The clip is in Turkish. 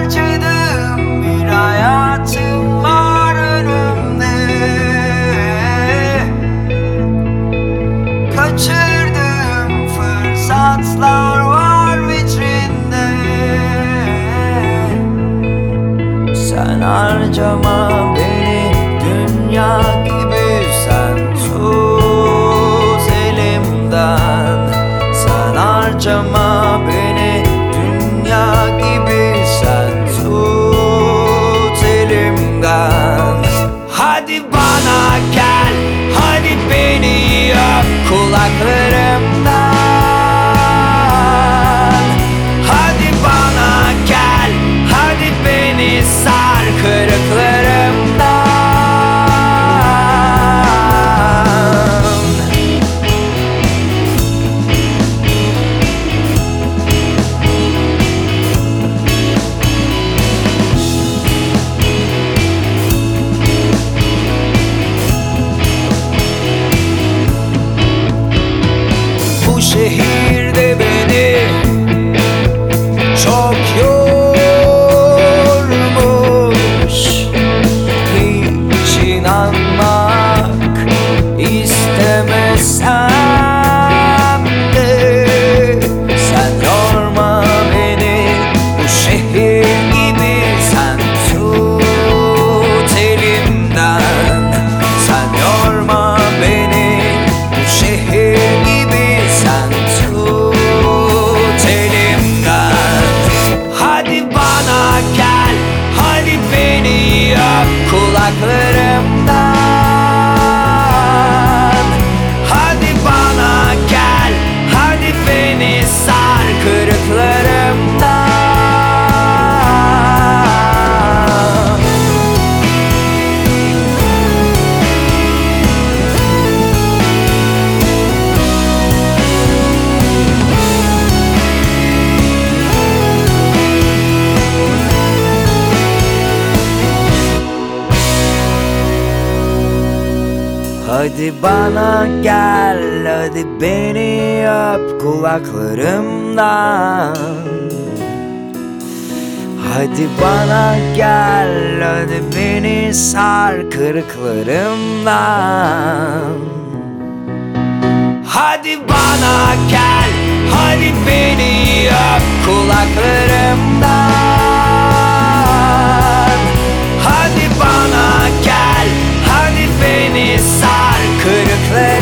harcadığım bir hayatım var önümde. Kaçırdığım fırsatlar var vitrinde. Sen harcama beni dünya gibi, sen tut elimden. Sen harcama beni dünya gibi, sen tut elimden. Hadi bana gel, hadi beni öp kulaklarımdan. Hadi bana gel, hadi beni sar kırıklarımdan. Bu şehirde beni çok yormuş. Hiç inanmak istemesem de sen yorma beni bu şehir gibi, sen tut elimden. Sen yorma beni bu şehir gibi, sen tut elimden. Hadi bana gel, hadi beni öp kulaklarımdan. Hadi bana gel, hadi beni sar kırıklarımdan. Hadi bana gel, hadi beni öp kulaklarımdan. Hadi bana gel, hadi beni sar kırıklarımdan. Hadi bana gel, hadi beni öp kulaklarımdan. Hadi bana gel, hadi beni sar kırıklarımdan.